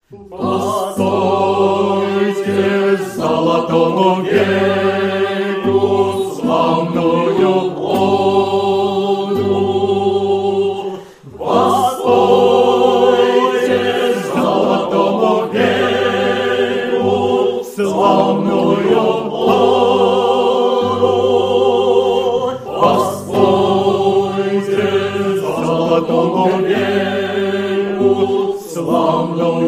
Постойте золотому веку славную оду. Постойте золотому веку славную оду. Постойте золотому веку славную